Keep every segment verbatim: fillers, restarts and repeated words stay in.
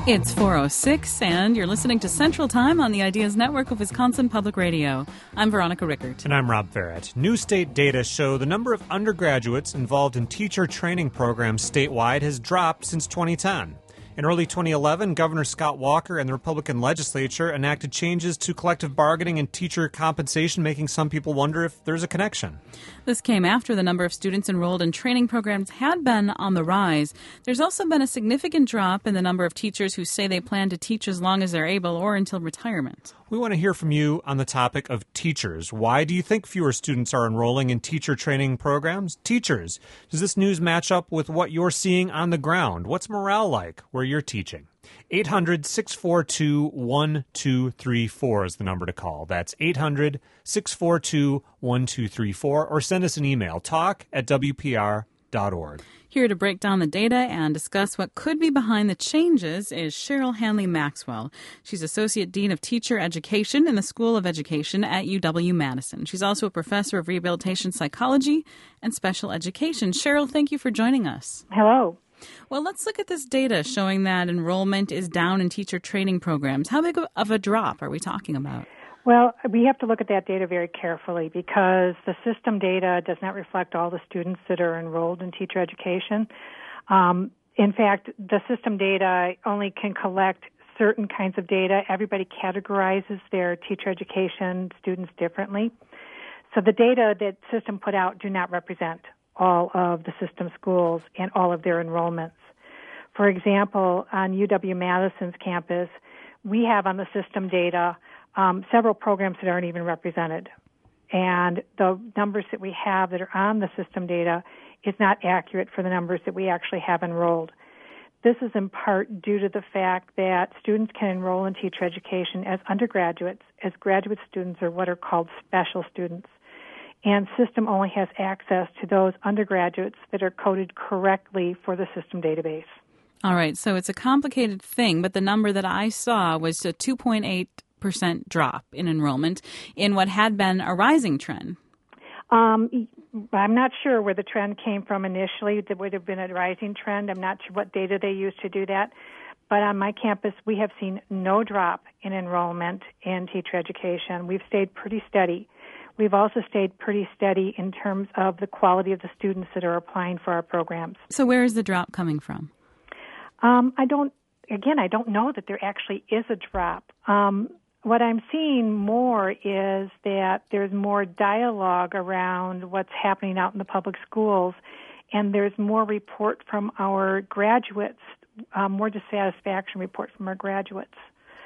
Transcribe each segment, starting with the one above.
It's four oh six, and you're listening to Central Time on the Ideas Network of Wisconsin Public Radio. I'm Veronica Rickert. And I'm Rob Ferret. New state data show the number of undergraduates involved in teacher training programs statewide has dropped since twenty ten. In early twenty eleven, Governor Scott Walker and the Republican legislature enacted changes to collective bargaining and teacher compensation, making some people wonder if there's a connection. This came after the number of students enrolled in training programs had been on the rise. There's also been a significant drop in the number of teachers who say they plan to teach as long as they're able or until retirement. We want to hear from you on the topic of teachers. Why do you think fewer students are enrolling in teacher training programs? Teachers, does this news match up with what you're seeing on the ground? What's morale like where you're teaching? eight hundred, six four two, one two three four is the number to call. That's eight hundred, six four two, one two three four, or send us an email, talk at w p r dot org. Here to break down the data and discuss what could be behind the changes is Cheryl Hanley Maxwell. She's Associate Dean of Teacher Education in the School of Education at U W-Madison. She's also a professor of rehabilitation psychology and special education. Cheryl, thank you for joining us. Hello. Well, let's look at this data showing that enrollment is down in teacher training programs. How big of a drop are we talking about? Well, we have to look at that data very carefully because the system data does not reflect all the students that are enrolled in teacher education. Um, in fact, the system data only can collect certain kinds of data. Everybody categorizes their teacher education students differently. So the data that system put out do not represent all of the system schools and all of their enrollments. For example, on U W-Madison's campus, we have on the system data um, several programs that aren't even represented. And the numbers that we have that are on the system data is not accurate for the numbers that we actually have enrolled. This is in part due to the fact that students can enroll in teacher education as undergraduates, as graduate students, or what are called special students. And system only has access to those undergraduates that are coded correctly for the system database. All right, so it's a complicated thing, but the number that I saw was a two point eight percent drop in enrollment in what had been a rising trend. Um, I'm not sure where the trend came from initially. It would have been a rising trend. I'm not sure what data they used to do that. But on my campus, we have seen no drop in enrollment in teacher education. We've stayed pretty steady. We've also stayed pretty steady in terms of the quality of the students that are applying for our programs. So where is the drop coming from? Um, I don't, again, I don't know that there actually is a drop. Um, what I'm seeing more is that there's more dialogue around what's happening out in the public schools, and there's more report from our graduates, um, more dissatisfaction report from our graduates.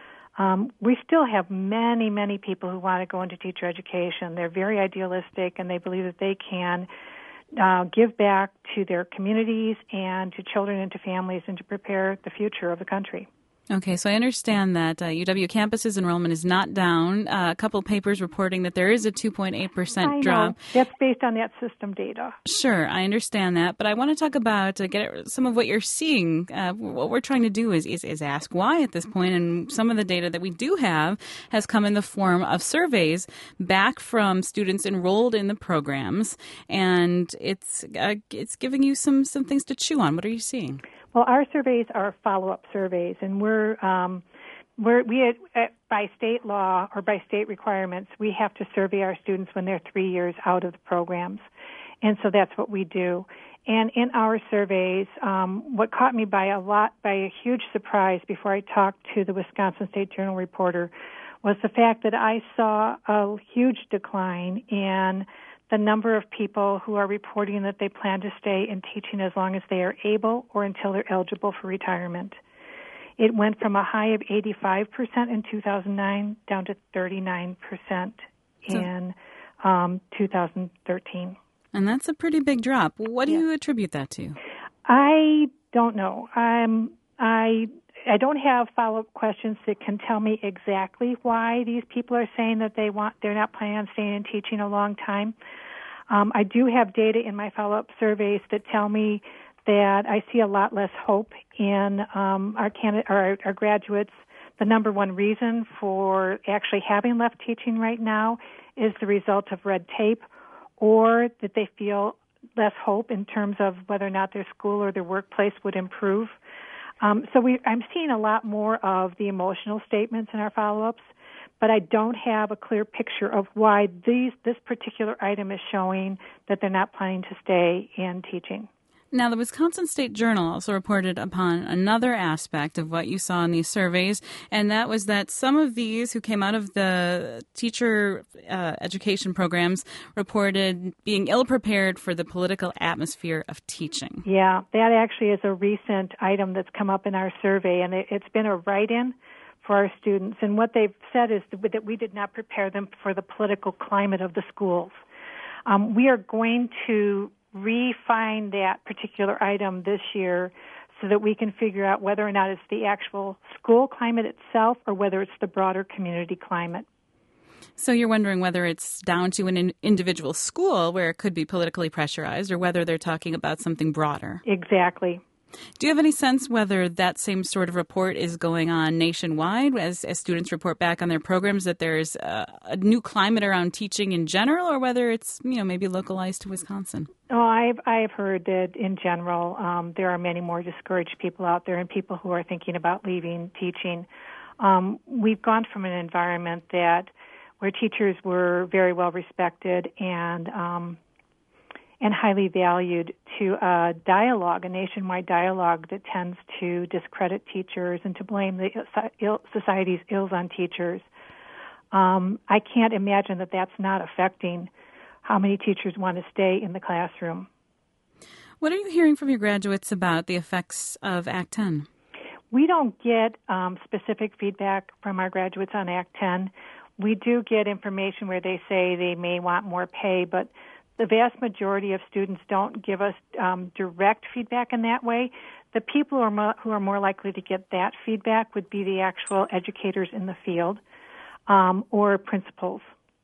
Um, we still have many, many people who want to go into teacher education. They're very idealistic, and they believe that they can uh, give back to their communities and to children and to families and to prepare the future of the country. Okay, so I understand that uh, U W campus's enrollment is not down. Uh, a couple papers reporting that there is a two point eight percent I know. drop. That's based on that system data. Sure, I understand that, but I want to talk about uh, get some of what you're seeing. Uh, what we're trying to do is, is is ask why at this point, and some of the data that we do have has come in the form of surveys back from students enrolled in the programs, and it's uh, it's giving you some some things to chew on. What are you seeing? Well, our surveys are follow-up surveys, and we're, um, we're we had, uh, by state law or by state requirements, we have to survey our students when they're three years out of the programs, and so that's what we do. And in our surveys, um, what caught me by a lot, by a huge surprise before I talked to the Wisconsin State Journal reporter, was the fact that I saw a huge decline in the number of people who are reporting that they plan to stay in teaching as long as they are able or until they're eligible for retirement. It went from a high of eighty-five percent in two thousand nine down to thirty-nine percent in um, two thousand thirteen. And that's a pretty big drop. What do yeah. you attribute that to? I don't know. I'm, I I don't have follow-up questions that can tell me exactly why these people are saying that they want they're not planning on staying in teaching a long time. Um, I do have data in my follow-up surveys that tell me that I see a lot less hope in um, our, candidate, our, our graduates. The number one reason for actually having left teaching right now is the result of red tape, or that they feel less hope in terms of whether or not their school or their workplace would improve. Um, so we, I'm seeing a lot more of the emotional statements in our follow-ups, but I don't have a clear picture of why these this particular item is showing that they're not planning to stay in teaching. Now, the Wisconsin State Journal also reported upon another aspect of what you saw in these surveys, and that was that some of these who came out of the teacher uh, education programs reported being ill-prepared for the political atmosphere of teaching. Yeah, that actually is a recent item that's come up in our survey, and it, it's been a write-in for our students. And what they've said is that we did not prepare them for the political climate of the schools. Um, we are going to refine that particular item this year so that we can figure out whether or not it's the actual school climate itself or whether it's the broader community climate. So you're wondering whether it's down to an in- individual school where it could be politically pressurized or whether they're talking about something broader. Exactly. Do you have any sense whether that same sort of report is going on nationwide as, as students report back on their programs, that there's a, a new climate around teaching in general, or whether it's, you know, maybe localized to Wisconsin? Oh, I've I've heard that in general um, there are many more discouraged people out there and people who are thinking about leaving teaching. Um, we've gone from an environment that where teachers were very well respected and um, and highly valued to a dialogue, a nationwide dialogue that tends to discredit teachers and to blame the Ill, society's ills on teachers. Um, I can't imagine that that's not affecting how many teachers want to stay in the classroom. What are you hearing from your graduates about the effects of Act ten? We don't get um, specific feedback from our graduates on Act ten. We do get information where they say they may want more pay, but the vast majority of students don't give us um, direct feedback in that way. The people who are, mo- who are more likely to get that feedback would be the actual educators in the field um, or principals.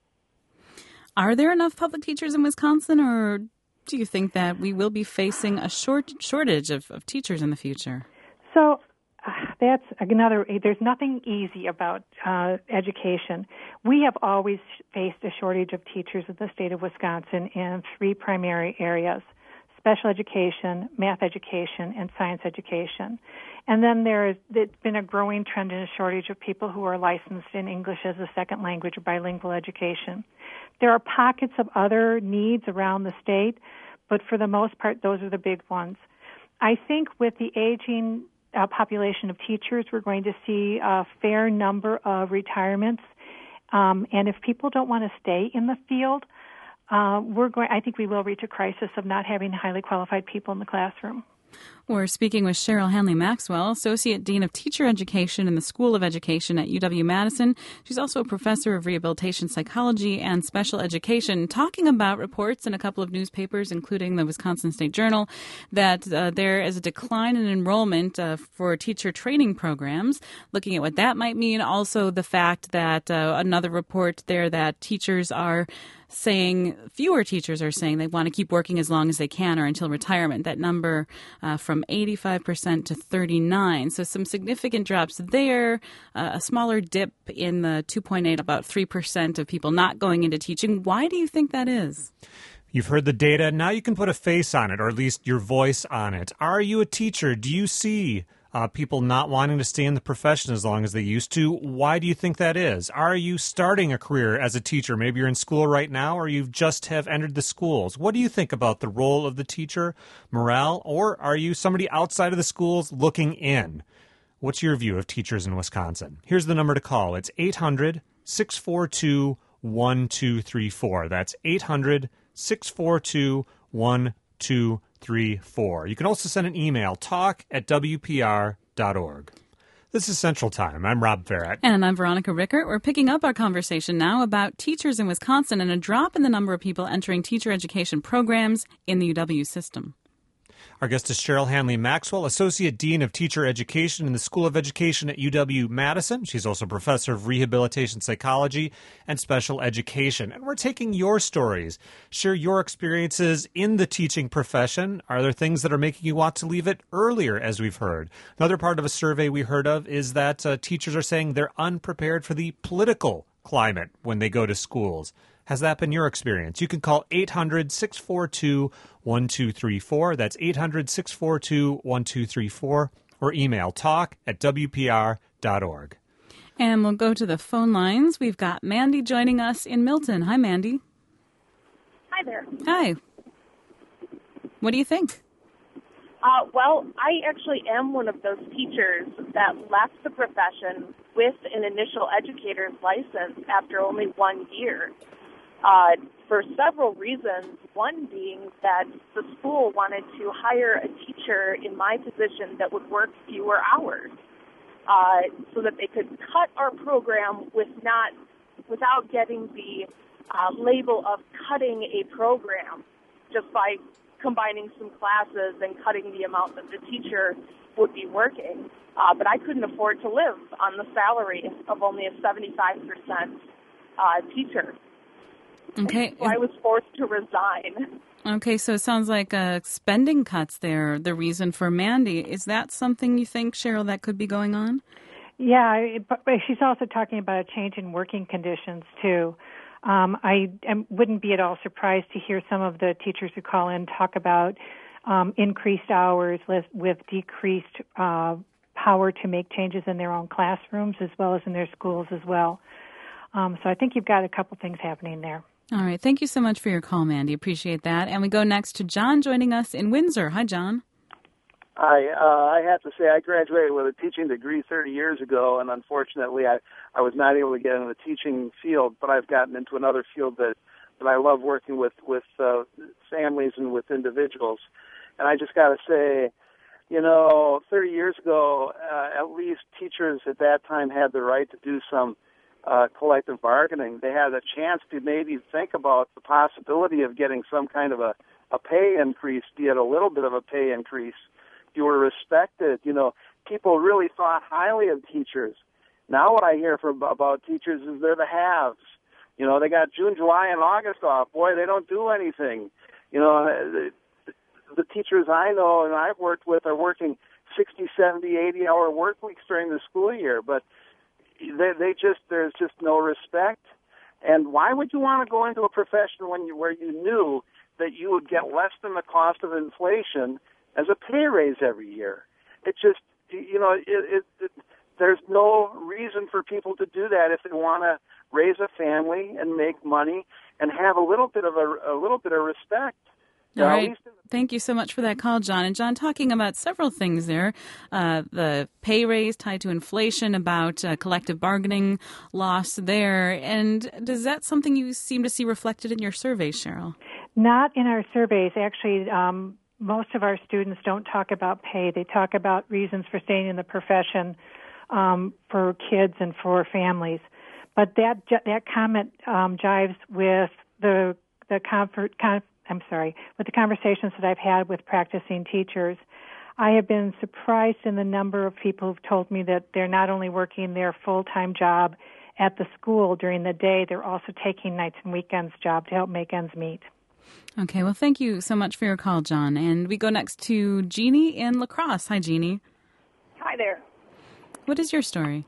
Are there enough public teachers in Wisconsin, or do you think that we will be facing a short shortage of, of teachers in the future? So uh, that's another, there's nothing easy about uh, education. We have always faced a shortage of teachers in the state of Wisconsin in three primary areas: special education, math education, and science education. And then there is, it's been a growing trend in a shortage of people who are licensed in English as a second language or bilingual education. There are pockets of other needs around the state, but for the most part, those are the big ones. I think with the aging uh, population of teachers, we're going to see a fair number of retirements. Um, and if people don't want to stay in the field, uh, we're going. I think we will reach a crisis of not having highly qualified people in the classroom. We're speaking with Cheryl Hanley-Maxwell, Associate Dean of Teacher Education in the School of Education at U W-Madison. She's also a professor of rehabilitation psychology and special education, talking about reports in a couple of newspapers, including the Wisconsin State Journal, that uh, there is a decline in enrollment uh, for teacher training programs, looking at what that might mean. Also, the fact that uh, another report there that teachers are saying, fewer teachers are saying they want to keep working as long as they can or until retirement. That number uh, from eighty-five percent to thirty-nine. So some significant drops there, uh, a smaller dip in the two point eight, about three percent of people not going into teaching. Why do you think that is? You've heard the data. Now you can put a face on it, or at least your voice on it. Are you a teacher? Do you see Uh, people not wanting to stay in the profession as long as they used to? Why do you think that is? Are you starting a career as a teacher? Maybe you're in school right now, or you just have entered the schools. What do you think about the role of the teacher, morale, or are you somebody outside of the schools looking in? What's your view of teachers in Wisconsin? Here's the number to call. It's eight hundred, six four two, one two three four. That's eight hundred, six four two, one two three four. You can also send an email, talk at w p r dot org. This is Central Time. I'm Rob Farrett. And I'm Veronica Rickert. We're picking up our conversation now about teachers in Wisconsin and a drop in the number of people entering teacher education programs in the U W system. Our guest is Cheryl Hanley-Maxwell, Associate Dean of Teacher Education in the School of Education at U W-Madison. She's also Professor of Rehabilitation Psychology and Special Education. And we're taking your stories. Share your experiences in the teaching profession. Are there things that are making you want to leave it earlier, as we've heard? Another part of a survey we heard of is that uh, teachers are saying they're unprepared for the political climate when they go to schools. Has that been your experience? You can call eight hundred, six four two, one two three four. That's eight hundred, six four two, one two three four. Or or email talk at w p r dot org. And we'll go to the phone lines. We've got Mandy joining us in Milton. Hi, Mandy. Hi there. Hi. What do you think? Uh, well, I actually am one of those teachers that left the profession with an initial educator's license after only one year uh, for several reasons. One being that the school wanted to hire a teacher in my position that would work fewer hours uh, so that they could cut our program with not without getting the uh, label of cutting a program just by combining some classes and cutting the amount that the teacher would be working. Uh, but I couldn't afford to live on the salary of only a seventy-five percent uh, teacher. Okay. So I was forced to resign. Okay, so it sounds like uh, spending cuts there, the reason for Mandy. Is that something you think, Cheryl, that could be going on? Yeah, but she's also talking about a change in working conditions, too. Um, I, I wouldn't be at all surprised to hear some of the teachers who call in talk about um, increased hours with, with decreased uh, power to make changes in their own classrooms as well as in their schools as well. Um, so I think you've got a couple things happening there. All right. Thank you so much for your call, Mandy. Appreciate that. And we go next to John joining us in Windsor. Hi, John. Hi. Uh, I have to say I graduated with a teaching degree thirty years ago, and unfortunately I, I was not able to get into the teaching field, but I've gotten into another field that, that I love working with, with uh, families and with individuals. And I just got to say, you know, thirty years ago, uh, at least teachers at that time had the right to do some uh, collective bargaining. They had a chance to maybe think about the possibility of getting some kind of a, a pay increase, be it a little bit of a pay increase. You were respected. You know, people really thought highly of teachers. Now what I hear from about teachers is they're the haves. You know, they got June, July, and August off. Boy, they don't do anything. You know, the, the teachers I know and I've worked with are working sixty, seventy, eighty-hour work weeks during the school year, but they, they just there's just no respect. And why would you want to go into a profession when you where you knew that you would get less than the cost of inflation as a pay raise every year? It just, you know, it, it, it, there's no reason for people to do that if they want to raise a family and make money and have a little bit of a, a little bit of respect. All uh, right. Thank you so much for that call, John. And John, talking about several things there, uh, the pay raise tied to inflation, about uh, collective bargaining loss there. And is that something you seem to see reflected in your surveys, Cheryl? Not in our surveys. Actually, um, most of our students don't talk about pay. They talk about reasons for staying in the profession um, for kids and for families. But that that comment um, jives with the the comfort. Con- I'm sorry, with the conversations that I've had with practicing teachers. I have been surprised in the number of people who've told me that they're not only working their full-time job at the school during the day, they're also taking nights and weekends job to help make ends meet. Okay, well, thank you so much for your call, John. And we go next to Jeannie in La Crosse. Hi, Jeannie. Hi there. What is your story?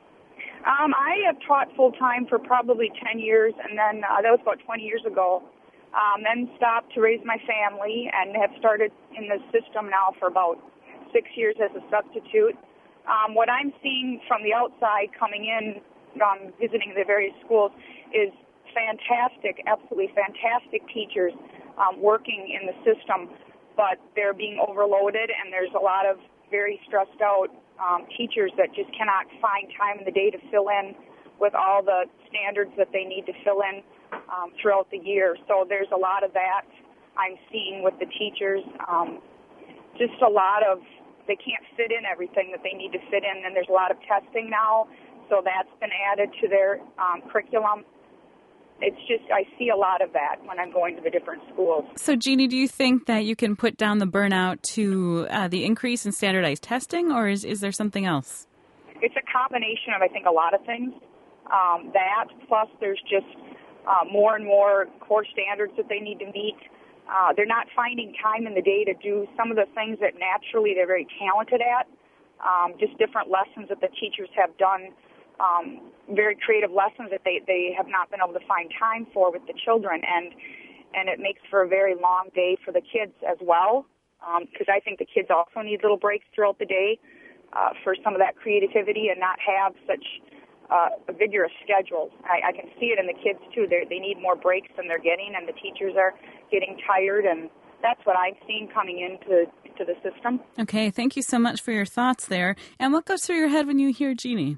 Um, I have taught full-time for probably ten years, and then uh, that was about twenty years ago. Um, then stopped to raise my family and have started in the system now for about six years as a substitute. Um, what I'm seeing from the outside coming in, um, visiting the various schools, is fantastic, absolutely fantastic teachers um, working in the system, but they're being overloaded, and there's a lot of very stressed out um, teachers that just cannot find time in the day to fill in with all the standards that they need to fill in um, throughout the year. So there's a lot of that I'm seeing with the teachers. Um, just a lot of, they can't fit in everything that they need to fit in, and there's a lot of testing now, so that's been added to their um, curriculum. It's just, I see a lot of that when I'm going to the different schools. So, Jeannie, do you think that you can put down the burnout to uh, the increase in standardized testing, or is, is there something else? It's a combination of, I think, a lot of things. Um, that, plus there's just uh, more and more core standards that they need to meet. Uh, they're not finding time in the day to do some of the things that naturally they're very talented at, um, just different lessons that the teachers have done, um, very creative lessons that they, they have not been able to find time for with the children. And, and it makes for a very long day for the kids as well, because um, I think the kids also need little breaks throughout the day. uh, for some of that creativity and not have such uh, vigorous schedules. I, I can see it in the kids, too. They're, they need more breaks than they're getting, and the teachers are getting tired, and that's what I'm seeing coming into to the system. Okay, thank you so much for your thoughts there. And what goes through your head when you hear Jeannie?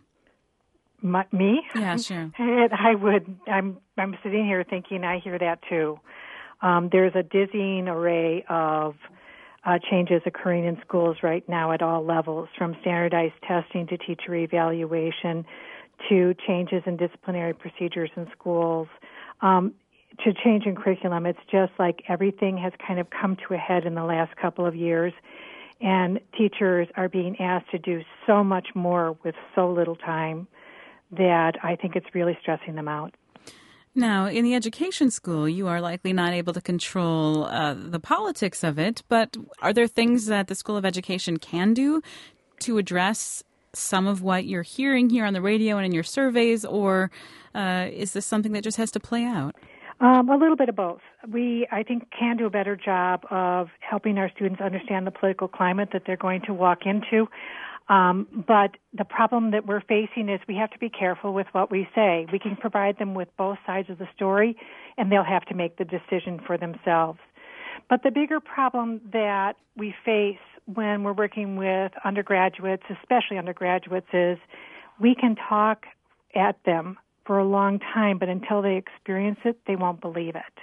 My, me? Yeah, sure. I would. I'm. I'm sitting here thinking I hear that too. Um, there's a dizzying array of uh, changes occurring in schools right now at all levels, from standardized testing to teacher evaluation, to changes in disciplinary procedures in schools, um, to change in curriculum. It's just like everything has kind of come to a head in the last couple of years, and teachers are being asked to do so much more with so little time that I think it's really stressing them out. Now, in the education school, you are likely not able to control uh, the politics of it, but are there things that the School of Education can do to address some of what you're hearing here on the radio and in your surveys, or uh, is this something that just has to play out? Um, a little bit of both. We, I think, can do a better job of helping our students understand the political climate that they're going to walk into. Um, but the problem that we're facing is we have to be careful with what we say. We can provide them with both sides of the story, and they'll have to make the decision for themselves. But the bigger problem that we face when we're working with undergraduates, especially undergraduates, is we can talk at them for a long time, but until they experience it, they won't believe it.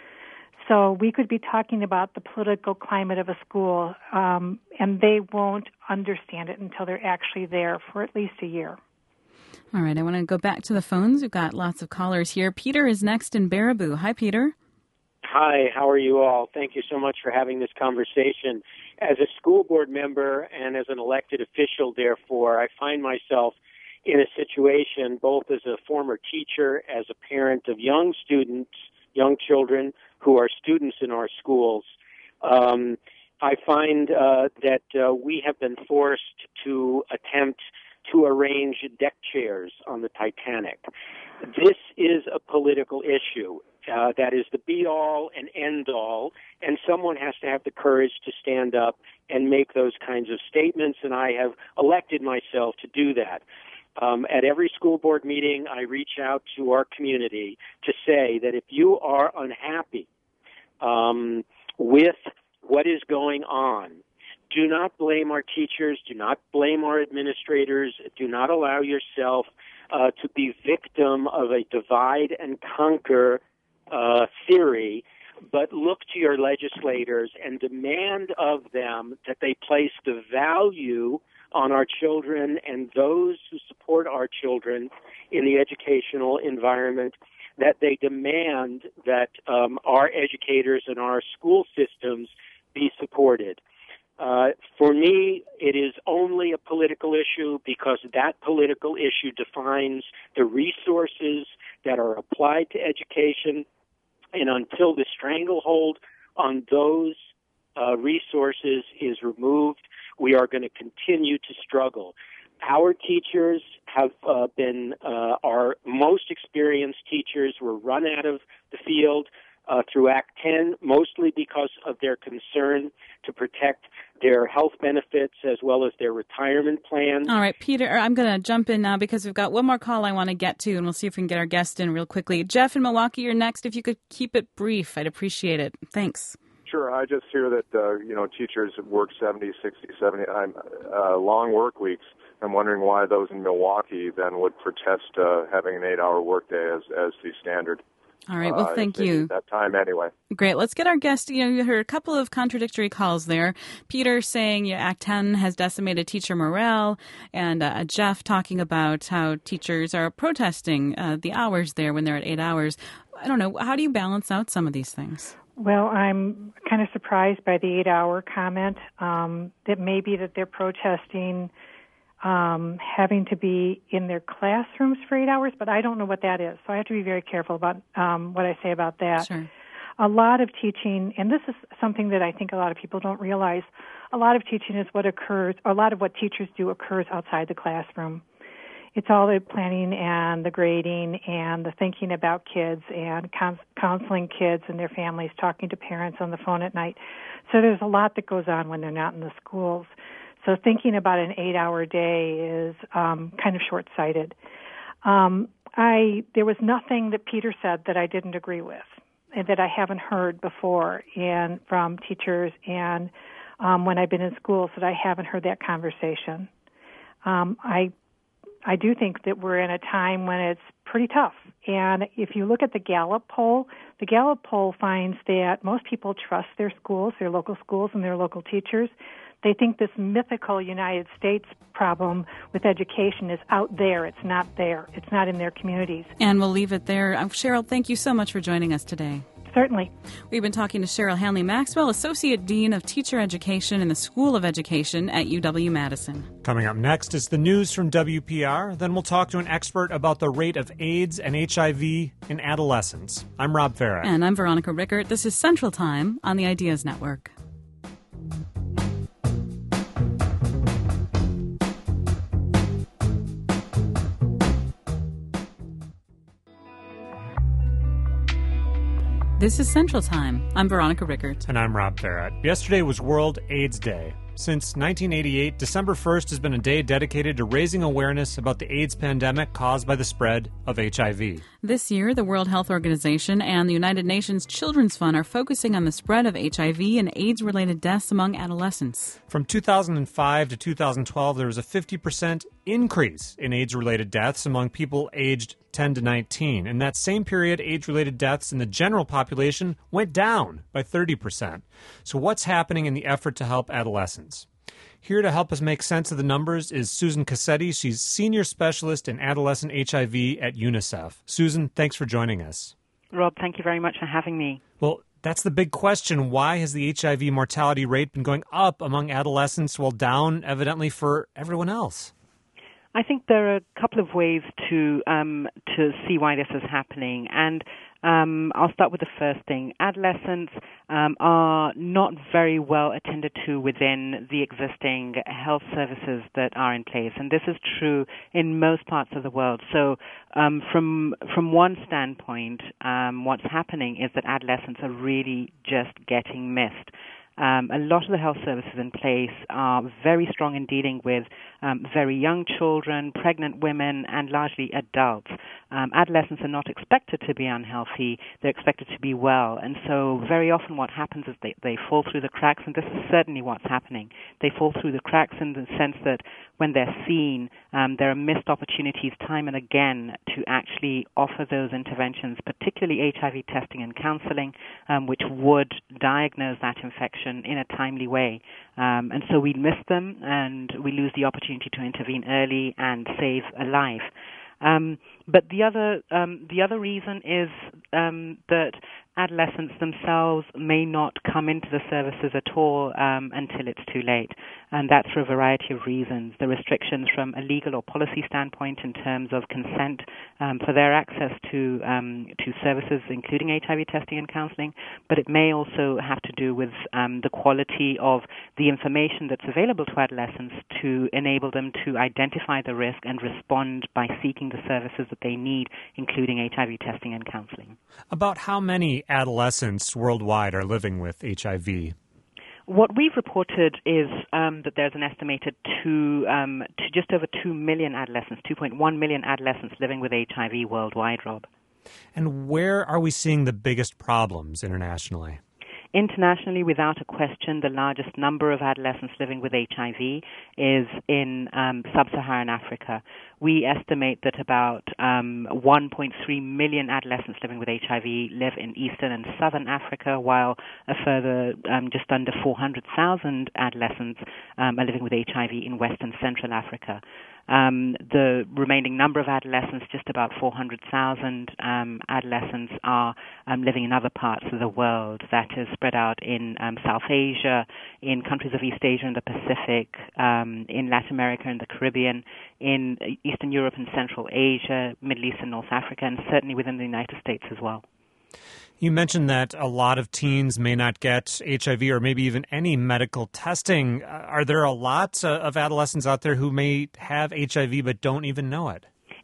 So we could be talking about the political climate of a school, um, and they won't understand it until they're actually there for at least a year. All right, I want to go back to the phones. We've got lots of callers here. Peter is next in Baraboo. Hi, Peter. Hi, how are you all? Thank you so much for having this conversation. As a school board member and as an elected official, therefore, I find myself in a situation, both as a former teacher, as a parent of young students, young children who are students in our schools. Um, I find uh, that uh, we have been forced to attempt to arrange deck chairs on the Titanic. This is a political issue. Uh, that is the be-all and end-all, and someone has to have the courage to stand up and make those kinds of statements, and I have elected myself to do that. Um, at every school board meeting, I reach out to our community to say that if you are unhappy um, with what is going on, do not blame our teachers, do not blame our administrators, do not allow yourself uh, to be victim of a divide and conquer uh, theory, but look to your legislators and demand of them that they place the value on our children and those who support our children in the educational environment, that they demand that um, our educators and our school systems be supported. Uh, for me, it is only a political issue because that political issue defines the resources that are applied to education, and until the stranglehold on those uh, resources is removed, we are going to continue to struggle. Our teachers have uh, been uh, our most experienced teachers were run out of the field uh, through Act ten, mostly because of their concern to protect their health benefits as well as their retirement plans. All right, Peter, I'm going to jump in now because we've got one more call I want to get to, and we'll see if we can get our guest in real quickly. Jeff in Milwaukee, you're next. If you could keep it brief, I'd appreciate it. Thanks. Sure. I just hear that, uh, you know, teachers work seventy, sixty, seventy uh, long work weeks. I'm wondering why those in Milwaukee then would protest uh, having an eight-hour workday as, as the standard. All right. Well, uh, thank you. That time anyway. Great. Let's get our guest. You know, you heard a couple of contradictory calls there. Peter saying yeah, Act ten has decimated teacher morale, and uh, Jeff talking about how teachers are protesting uh, the hours there when they're at eight hours. I don't know. How do you balance out some of these things? Well, I'm kind of surprised by the eight-hour comment. Um, that may be that they're protesting um, having to be in their classrooms for eight hours, but I don't know what that is. So I have to be very careful about um, what I say about that. Sure. A lot of teaching, and this is something that I think a lot of people don't realize, a lot of teaching is what occurs, or a lot of what teachers do occurs outside the classroom. It's all the planning and the grading and the thinking about kids and counseling kids and their families, talking to parents on the phone at night. So there's a lot that goes on when they're not in the schools. So thinking about an eight-hour day is um, kind of short-sighted. Um, I there was nothing that Peter said that I didn't agree with, and that I haven't heard before, and from teachers and um, when I've been in schools, that I haven't heard that conversation. Um, I I do think that we're in a time when it's pretty tough. And if you look at the Gallup poll, the Gallup poll finds that most people trust their schools, their local schools, and their local teachers. They think this mythical United States problem with education is out there. It's not there. It's not in their communities. And we'll leave it there. Uh, Cheryl, thank you so much for joining us today. Certainly. We've been talking to Cheryl Hanley-Maxwell, Associate Dean of Teacher Education in the School of Education at U W-Madison. Coming up next is the news from W P R. Then we'll talk to an expert about the rate of AIDS and H I V in adolescents. I'm Rob Farah. And I'm Veronica Rickert. This is Central Time on the Ideas Network. This is Central Time. I'm Veronica Rickert. And I'm Rob Farah. Yesterday was World AIDS Day. Since nineteen eighty-eight, December first has been a day dedicated to raising awareness about the AIDS pandemic caused by the spread of H I V. This year, the World Health Organization and the United Nations Children's Fund are focusing on the spread of H I V and AIDS-related deaths among adolescents. From two thousand five to two thousand twelve, there was a fifty percent increase in AIDS-related deaths among people aged ten to nineteen. In that same period, AIDS-related deaths in the general population went down by thirty percent. So what's happening in the effort to help adolescents? Here to help us make sense of the numbers is Susan Cassetti. She's Senior Specialist in Adolescent H I V at UNICEF. Susan, thanks for joining us. Rob, thank you very much for having me. Well, that's the big question. Why has the H I V mortality rate been going up among adolescents while down, evidently, for everyone else? I think there are a couple of ways to um, to see why this is happening, and um, I'll start with the first thing. Adolescents um, are not very well attended to within the existing health services that are in place, and this is true in most parts of the world. So um, from from one standpoint, um, what's happening is that adolescents are really just getting missed. Um, a lot of the health services in place are very strong in dealing with um, very young children, pregnant women, and largely adults. Um, adolescents are not expected to be unhealthy. They're expected to be well. And so very often what happens is they, they fall through the cracks, and this is certainly what's happening. They fall through the cracks in the sense that when they're seen, um, there are missed opportunities time and again to actually offer those interventions, particularly H I V testing and counseling, um, which would diagnose that infection in a timely way. Um, and so we miss them, and we lose the opportunity to intervene early and save a life. Um, but the other um, the other reason is um, that adolescents themselves may not come into the services at all um, until it's too late, and that's for a variety of reasons. The restrictions from a legal or policy standpoint in terms of consent um, for their access to um, to services, including H I V testing and counseling, but it may also have to do with um, the quality of the information that's available to adolescents to enable them to identify the risk and respond by seeking the services that they need, including H I V testing and counseling. About how many adolescents worldwide are living with H I V? What we've reported is um, that there's an estimated two, um, to just over two million adolescents, two point one million adolescents living with H I V worldwide, Rob. And where are we seeing the biggest problems internationally? Internationally, without a question, the largest number of adolescents living with H I V is in um, sub-Saharan Africa. We estimate that about um, one point three million adolescents living with H I V live in Eastern and Southern Africa, while a further um, just under four hundred thousand adolescents um, are living with H I V in West and Central Africa. Um, the remaining number of adolescents, just about four hundred thousand um, adolescents, are um, living in other parts of the world. That is spread out in um, South Asia, in countries of East Asia and the Pacific, um, in Latin America and the Caribbean, in Eastern Europe and Central Asia, Middle East and North Africa, and certainly within the United States as well. You mentioned that a lot of teens may not get H I V or maybe even any medical testing. Are there a lot of adolescents out there who may have H I V but don't even know it?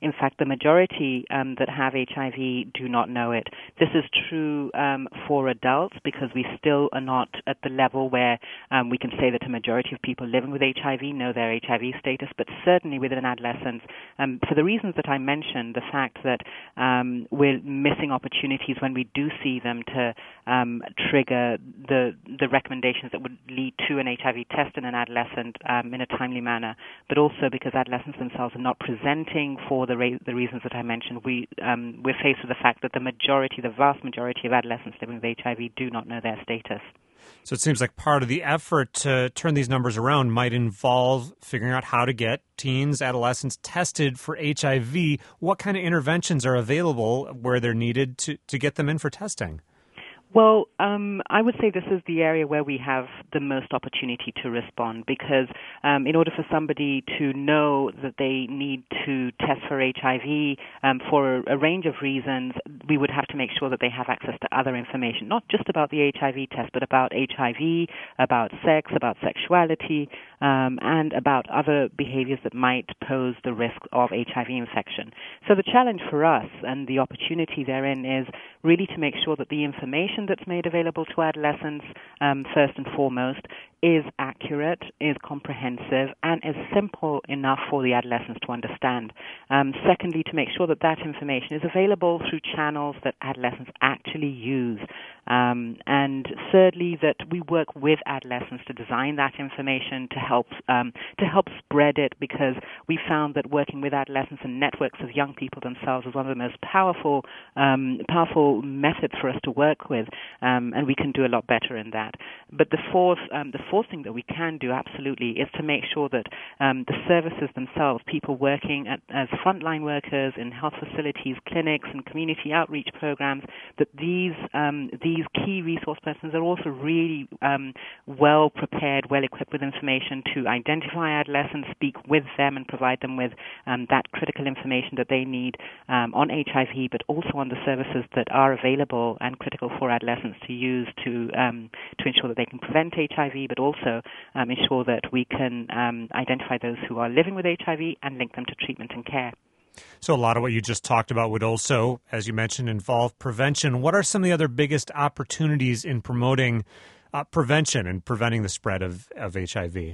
In fact, the majority um, that have H I V do not know it. This is true um, for adults because we still are not at the level where um, we can say that a majority of people living with H I V know their H I V status, but certainly within adolescents, um, for the reasons that I mentioned, the fact that um, we're missing opportunities when we do see them to um, trigger the the recommendations that would lead to an H I V test in an adolescent um, in a timely manner, but also because adolescents themselves are not presenting for the ra- the reasons that I mentioned. We um, we're faced with the fact that the majority, the vast majority of adolescents living with H I V do not know their status. So it seems like part of the effort to turn these numbers around might involve figuring out how to get teens, adolescents tested for H I V. What kind of interventions are available where they're needed to, to get them in for testing? Well, um, I would say this is the area where we have the most opportunity to respond because um, in order for somebody to know that they need to test for H I V um, for a, a range of reasons, we would have to make sure that they have access to other information, not just about the H I V test, but about H I V, about sex, about sexuality, um, and about other behaviors that might pose the risk of H I V infection. So the challenge for us and the opportunity therein is really to make sure that the information that's made available to adolescents, um, first and foremost, is accurate, is comprehensive, and is simple enough for the adolescents to understand. Um, secondly, to make sure that that information is available through channels that adolescents actually use. Um, and thirdly, that we work with adolescents to design that information to help um, to help spread it, because we found that working with adolescents and networks of young people themselves is one of the most powerful um, powerful methods for us to work with, um, and we can do a lot better in that. But the fourth um, the fourth thing that we can do absolutely is to make sure that um, the services themselves, people working at, as frontline workers in health facilities, clinics, and community outreach programs, that these um, these key resource persons are also really um, well prepared, well equipped with information to identify adolescents, speak with them, and provide them with um, that critical information that they need um, on H I V, but also on the services that are available and critical for adolescents to use to um, to ensure that they can prevent H I V, but also um, ensure that we can um, identify those who are living with H I V and link them to treatment and care. So a lot of what you just talked about would also, as you mentioned, involve prevention. What are some of the other biggest opportunities in promoting uh, prevention and preventing the spread of, of H I V?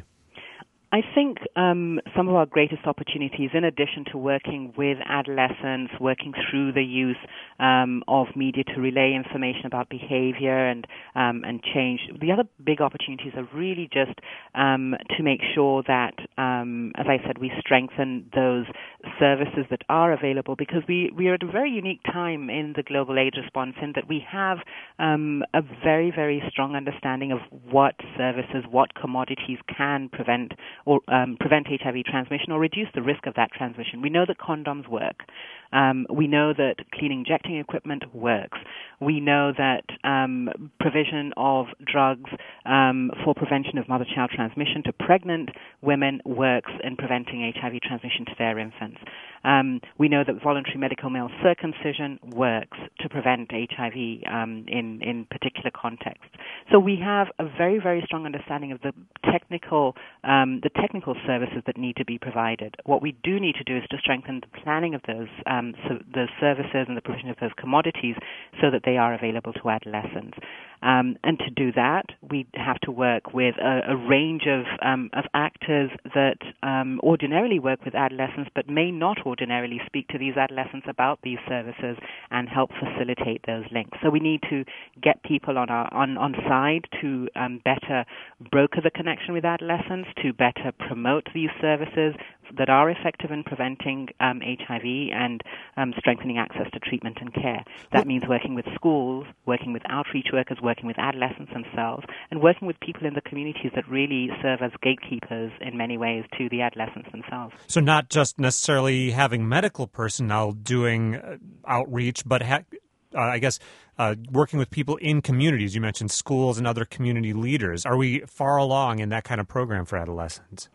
I think um, some of our greatest opportunities, in addition to working with adolescents, working through the use um, of media to relay information about behavior and um, and change, the other big opportunities are really just um, to make sure that, um, as I said, we strengthen those services that are available, because we, we are at a very unique time in the global AIDS response in that we have um, a very, very strong understanding of what services, what commodities can prevent or um, prevent H I V transmission or reduce the risk of that transmission. We know that condoms work. Um, we know that clean injecting equipment works. We know that um, provision of drugs um, for prevention of mother-child transmission to pregnant women works in preventing H I V transmission to their infants. Um, we know that voluntary medical male circumcision works to prevent H I V um, in, in particular contexts. So we have a very, very strong understanding of the technical um, the technical services that need to be provided. What we do need to do is to strengthen the planning of those um, so the services and the provision of those commodities so that they are available to adolescents. Um, and to do that, we have to work with a, a range of um, of actors that um, ordinarily work with adolescents but may not ordinarily speak to these adolescents about these services and help facilitate those links. So we need to get people on our on, on side to um, better broker the connection with adolescents, to better promote these services that are effective in preventing um, H I V and um, strengthening access to treatment and care. That means working with schools, working with outreach workers, working with adolescents themselves, and working with people in the communities that really serve as gatekeepers in many ways to the adolescents themselves. So not just necessarily having medical personnel doing uh, outreach, but ha- uh, I guess uh, working with people in communities. You mentioned schools and other community leaders. Are we far along in that kind of program for adolescents?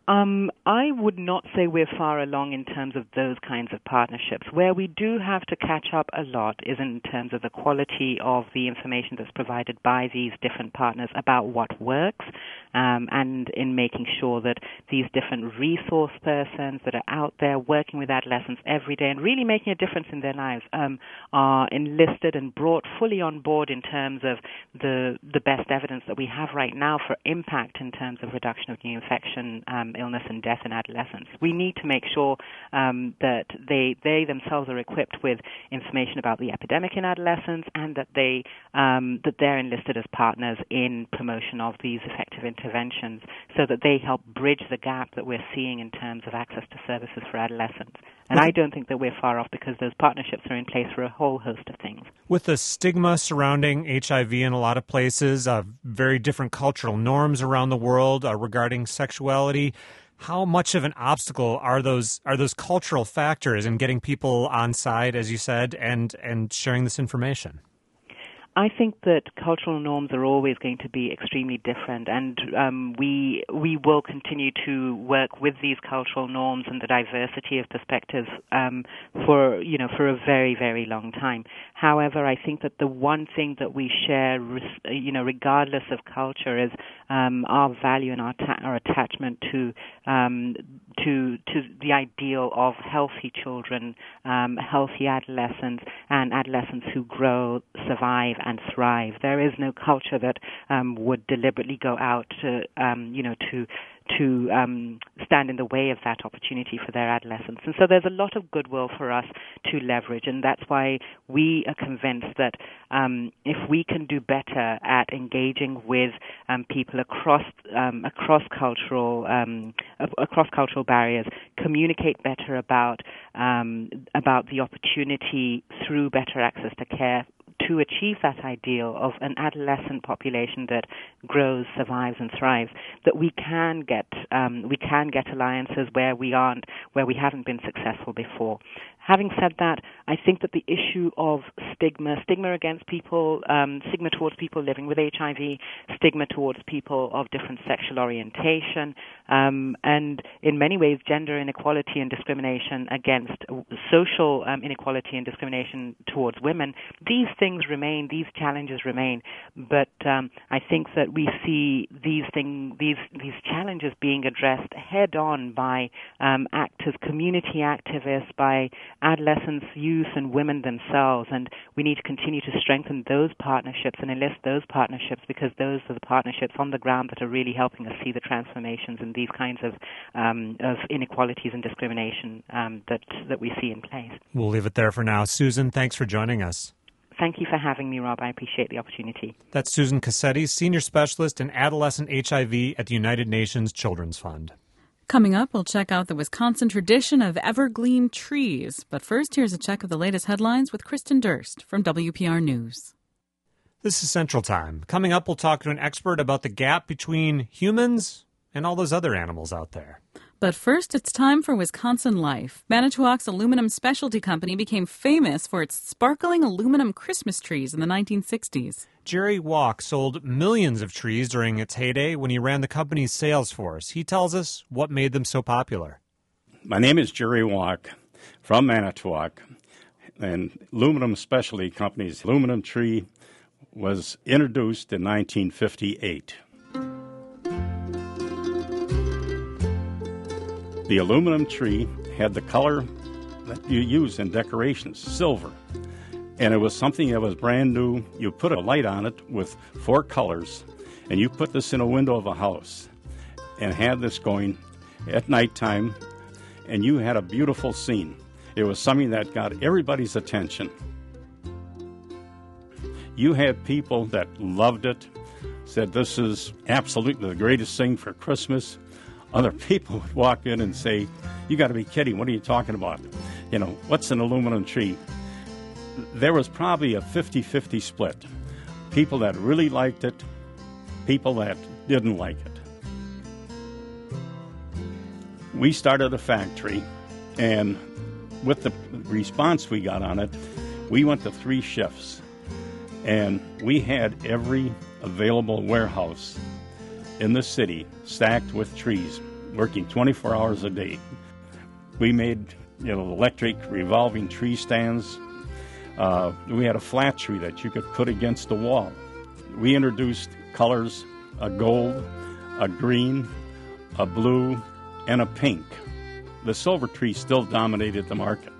Um, I would not say we're far along in terms of those kinds of partnerships. Where we do have to catch up a lot is in terms of the quality of the information that's provided by these different partners about what works, um, and in making sure that these different resource persons that are out there working with adolescents every day and really making a difference in their lives um, are enlisted and brought fully on board in terms of the the best evidence that we have right now for impact in terms of reduction of new infection, um, illness and death in adolescents. We need to make sure um, that they they themselves are equipped with information about the epidemic in adolescents, and that they um, that they're enlisted as partners in promotion of these effective interventions, so that they help bridge the gap that we're seeing in terms of access to services for adolescents. And I don't think that we're far off, because those partnerships are in place for a whole host of things. With the stigma surrounding H I V in a lot of places, uh, very different cultural norms around the world uh, regarding sexuality, how much of an obstacle are those are those cultural factors in getting people on side, as you said, and, and sharing this information? I think that cultural norms are always going to be extremely different, and um, we we will continue to work with these cultural norms and the diversity of perspectives um, for you know for a very very long time. However, I think that the one thing that we share, you know, regardless of culture, is um, our value and our, ta- our attachment to um, to to the ideal of healthy children, um, healthy adolescents, and adolescents who grow, survive, and thrive. There is no culture that um, would deliberately go out to, um, you know, to to um, stand in the way of that opportunity for their adolescents. And so there's a lot of goodwill for us to leverage, and that's why we are convinced that um, if we can do better at engaging with um, people across um, across cultural um, across cultural barriers, communicate better about um, about the opportunity through better access to care to achieve that ideal of an adolescent population that grows, survives, and thrives, that we can get um, we can get alliances where we aren't, where we haven't been successful before. Having said that, I think that the issue of stigma, stigma against people, um, stigma towards people living with H I V, stigma towards people of different sexual orientation, um, and in many ways gender inequality and discrimination against social um, inequality and discrimination towards women, these things remain, these challenges remain. But um, I think that we see these thing, these these challenges being addressed head on by um, actors, community activists, by adolescents, youth, and women themselves, and we need to continue to strengthen those partnerships and enlist those partnerships, because those are the partnerships on the ground that are really helping us see the transformations in these kinds of um, of inequalities and discrimination um, that that we see in place. We'll leave it there for now. Susan, thanks for joining us. Thank you for having me, Rob. I appreciate the opportunity. That's Susan Cassetti, Senior Specialist in Adolescent H I V at the United Nations Children's Fund. Coming up, we'll check out the Wisconsin tradition of evergreen trees. But first, here's a check of the latest headlines with Kristen Durst from W P R News. This is Central Time. Coming up, we'll talk to an expert about the gap between humans and all those other animals out there. But first, it's time for Wisconsin Life. Manitowoc's aluminum specialty company became famous for its sparkling aluminum Christmas trees in the nineteen sixties. Jerry Walk sold millions of trees during its heyday when he ran the company's sales force. He tells us what made them so popular. My name is Jerry Walk from Manitowoc, and Aluminum Specialty Company's aluminum tree was introduced in nineteen fifty-eight. The aluminum tree had the color that you use in decorations, silver. And it was something that was brand new. You put a light on it with four colors, and you put this in a window of a house and had this going at nighttime, and you had a beautiful scene. It was something that got everybody's attention. You had people that loved it, said this is absolutely the greatest thing for Christmas. Other people would walk in and say, you got to be kidding, what are you talking about? You know, what's an aluminum tree? There was probably a fifty-fifty split. People that really liked it, people that didn't like it. We started a factory, and with the response we got on it, we went to three shifts, and we had every available warehouse in the city stacked with trees. working twenty-four hours a day. We made, you know, electric revolving tree stands. Uh, we had a flat tree that you could put against the wall. We introduced colors, a gold, a green, a blue, and a pink. The silver tree still dominated the market.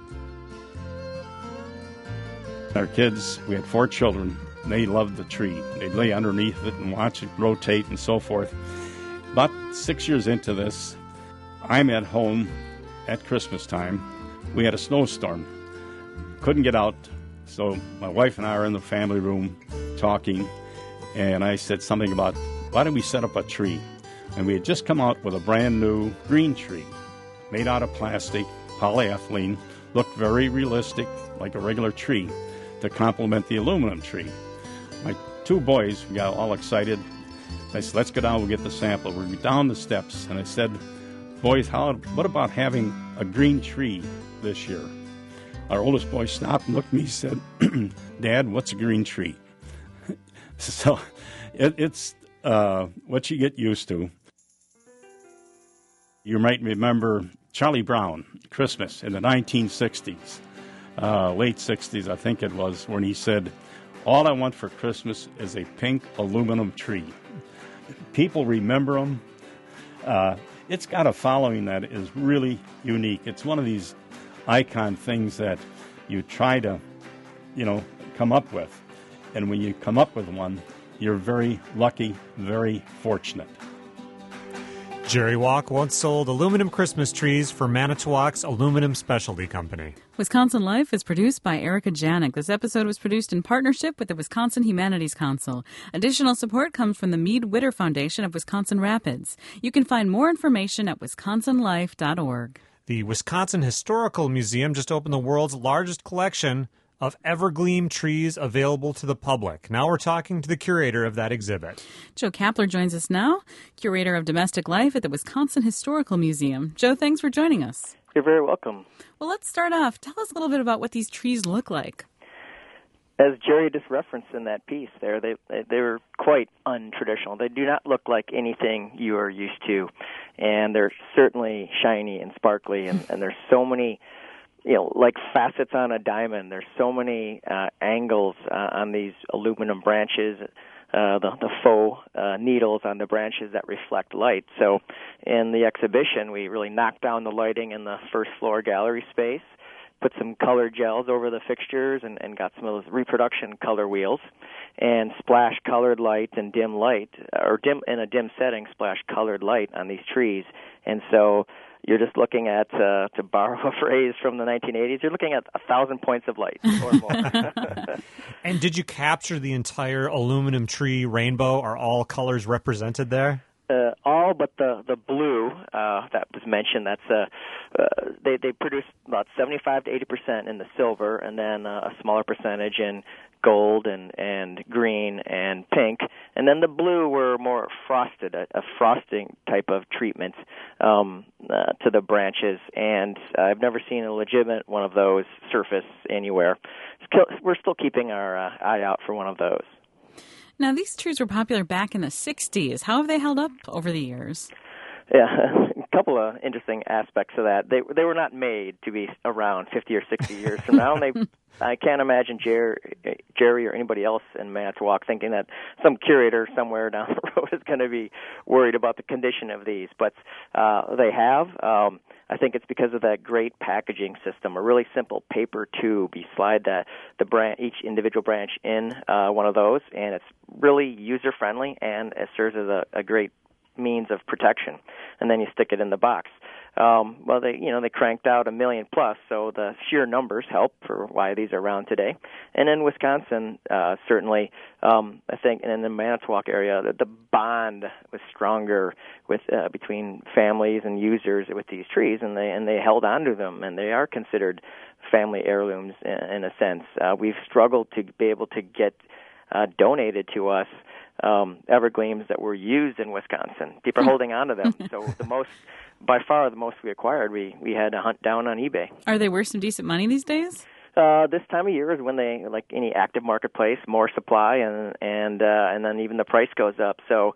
Our kids, we had four children, they loved the tree. They'd lay underneath it and watch it rotate and so forth. About six years into this, I'm at home at Christmas time. We had a snowstorm. Couldn't get out, so my wife and I are in the family room talking, and I said something about, why don't we set up a tree? And we had just come out with a brand new green tree, made out of plastic, polyethylene, looked very realistic, like a regular tree, to complement the aluminum tree. My two boys got all excited. I said, let's go down, we'll get the sample. We're down the steps, and I said, boys, how, what about having a green tree this year? Our oldest boy stopped and looked at me and said, Dad, what's a green tree? So it, it's uh, what you get used to. You might remember Charlie Brown, Christmas in the nineteen sixties, uh, late sixties, I think it was, when he said, all I want for Christmas is a pink aluminum tree. People remember them. Uh, it's got a following that is really unique. It's one of these icon things that you try to, you know, come up with. And when you come up with one, you're very lucky, very fortunate. Jerry Walk once sold aluminum Christmas trees for Manitowoc's Aluminum Specialty Company. Wisconsin Life is produced by Erica Janik. This episode was produced in partnership with the Wisconsin Humanities Council. Additional support comes from the Mead Witter Foundation of Wisconsin Rapids. You can find more information at wisconsin life dot org. The Wisconsin Historical Museum just opened the world's largest collection of evergleam trees available to the public. Now we're talking to the curator of that exhibit. Joe Kapler joins us now, curator of domestic life at the Wisconsin Historical Museum. Joe, thanks for joining us. You're very welcome. Well, let's start off. Tell us a little bit about what these trees look like. As Jerry just referenced in that piece there, they they were quite untraditional. They do not look like anything you are used to, and they're certainly shiny and sparkly, and, and there's so many, you know, like facets on a diamond. There's so many uh, angles uh, on these aluminum branches, uh, the, the faux uh, needles on the branches that reflect light. So in the exhibition, we really knocked down the lighting in the first floor gallery space, put some color gels over the fixtures, and, and got some of those reproduction color wheels, and splash colored light and dim light, or dim in a dim setting, splash colored light on these trees. And so you're just looking at, uh, to borrow a phrase from the nineteen eighties, you're looking at a thousand points of light or more. And did you capture the entire aluminum tree rainbow? Are all colors represented there? Uh, all but the the blue uh, that was mentioned. That's uh, uh, they they produce about seventy-five to eighty percent in the silver, and then uh, a smaller percentage in gold and and green and pink. And then the blue were more frosted, a, a frosting type of treatment um, uh, to the branches. And I've never seen a legitimate one of those surface anywhere. We're still keeping our uh, eye out for one of those. Now, these trees were popular back in the sixties. How have they held up over the years? Yeah, a couple of interesting aspects of that. They they were not made to be around fifty or sixty years from now. And they, I can't imagine Jerry, Jerry or anybody else in Manitowoc thinking that some curator somewhere down the road is going to be worried about the condition of these. But uh, they have. Um, I think it's because of that great packaging system, a really simple paper tube. You slide that the branch, each individual branch in uh, one of those, and it's really user-friendly, and it serves as a, a great means of protection. And then you stick it in the box. Um, well, they you know they cranked out a million plus, so the sheer numbers help for why these are around today. And in Wisconsin, uh, certainly, um, I think, and in the Manitowoc area, the, the bond was stronger with uh, between families and users with these trees, and they and they held on to them, and they are considered family heirlooms in, in a sense. Uh, we've struggled to be able to get uh, donated to us um, evergleams that were used in Wisconsin. People are holding on to them, so the most. By far, the most we acquired, we, we had to hunt down on eBay. Are they worth some decent money these days? Uh, this time of year is when they, like any active marketplace, more supply, and and uh, and then even the price goes up. So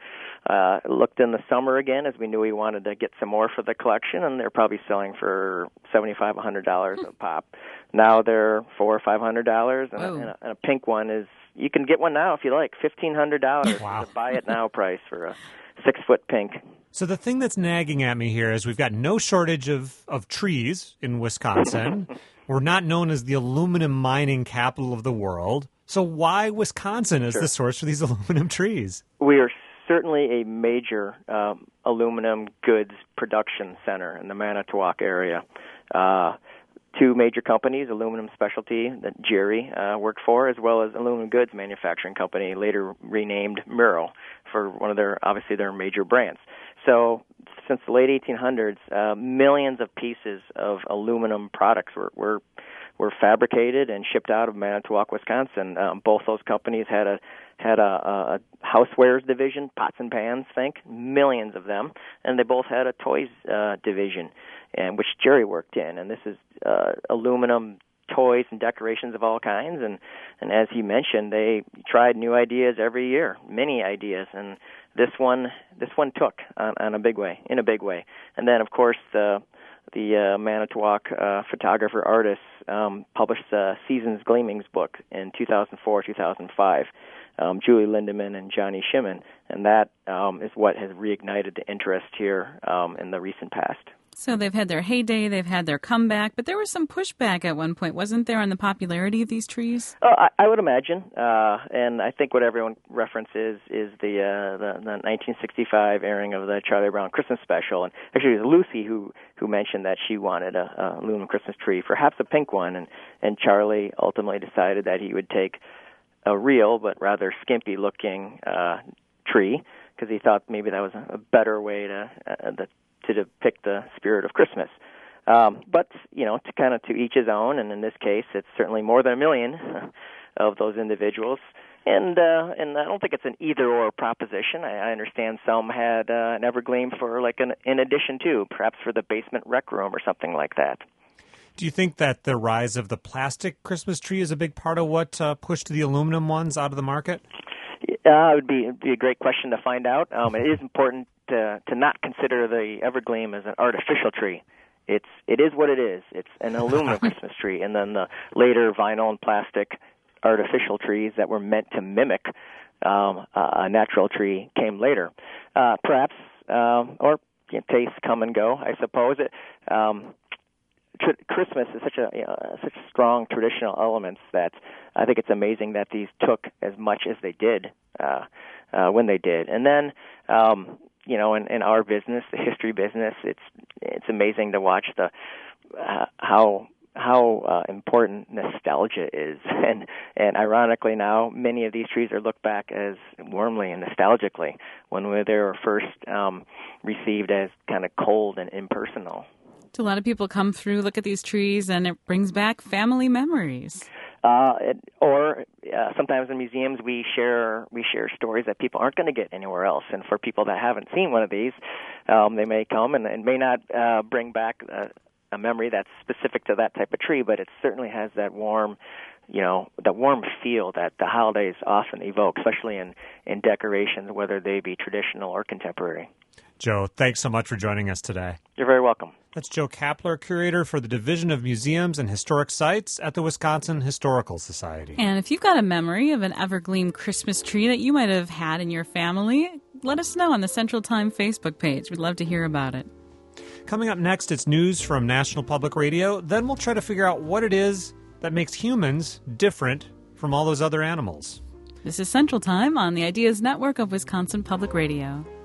uh, looked in the summer again as we knew we wanted to get some more for the collection, and they're probably selling for seventy-five, one hundred dollars a pop. Now they're four or five hundred dollars, and, and, and a pink one is, you can get one now if you like, fifteen hundred dollars. Wow. The buy it now price for a six-foot pink. So the thing that's nagging at me here is we've got no shortage of, of trees in Wisconsin. We're not known as the aluminum mining capital of the world. So why Wisconsin as Sure. the source for these aluminum trees? We are certainly a major um, aluminum goods production center in the Manitowoc area. Uh, two major companies, Aluminum Specialty, that Jerry uh, worked for, as well as Aluminum Goods Manufacturing Company, later renamed Murrow for one of their, obviously, their major brands. So since the late eighteen hundreds, uh, millions of pieces of aluminum products were, were were fabricated and shipped out of Manitowoc, Wisconsin. Um, both those companies had a had a, a housewares division, pots and pans, think, millions of them, and they both had a toys uh, division, and which Jerry worked in. And this is uh, aluminum toys and decorations of all kinds. And and as he mentioned, they tried new ideas every year, many ideas, and this one this one took on, on a big way, in a big way. And then, of course, the the uh, Manitowoc uh, photographer artist um, published uh, Seasons Gleamings book in two thousand four, two thousand five. Um, Julie Lindemann and Johnny Shimon, and that um, is what has reignited the interest here um, in the recent past. So they've had their heyday, they've had their comeback, but there was some pushback at one point, wasn't there, on the popularity of these trees? Oh, I, I would imagine, uh, and I think what everyone references is the, uh, the the nineteen sixty-five airing of the Charlie Brown Christmas special, and actually it was Lucy who, who mentioned that she wanted a, a aluminum Christmas tree, perhaps a pink one, and, and Charlie ultimately decided that he would take a real but rather skimpy-looking uh, tree, because he thought maybe that was a better way to uh, the, to depict the spirit of Christmas. Um, but, you know, to kind of to each his own, and in this case, it's certainly more than a million of those individuals. And uh, and I don't think it's an either-or proposition. I, I understand some had uh, an Evergleam for, like, an in addition to, perhaps for the basement rec room or something like that. Do you think that the rise of the plastic Christmas tree is a big part of what uh, pushed the aluminum ones out of the market? Uh, it would be, it'd be a great question to find out. Um, it is important to, to not consider the Evergleam as an artificial tree. It's it is what it is. It's an aluminum Christmas tree, and then the later vinyl and plastic artificial trees that were meant to mimic um, a natural tree came later. Uh, perhaps, um, or you know, tastes come and go, I suppose. It, um, tr- Christmas is such a you know, such strong traditional elements that I think it's amazing that these took as much as they did uh, uh, when they did. And then, um, you know, in, in our business, the history business, it's it's amazing to watch the uh, how how uh, important nostalgia is. And and ironically now, many of these trees are looked back as warmly and nostalgically when they were first um, received as kind of cold and impersonal. A lot of people come through, look at these trees, and it brings back family memories. Uh, it, or uh, sometimes in museums we share we share stories that people aren't going to get anywhere else. And for people that haven't seen one of these, um, they may come and, and may not uh, bring back a, a memory that's specific to that type of tree, but it certainly has that warm, you know, the warm feel that the holidays often evoke, especially in, in decorations, whether they be traditional or contemporary. Joe, thanks so much for joining us today. You're very welcome. That's Joe Kapler, Curator for the Division of Museums and Historic Sites at the Wisconsin Historical Society. And if you've got a memory of an Evergleam Christmas tree that you might have had in your family, let us know on the Central Time Facebook page. We'd love to hear about it. Coming up next, it's news from National Public Radio. Then we'll try to figure out what it is that makes humans different from all those other animals. This is Central Time on the Ideas Network of Wisconsin Public Radio.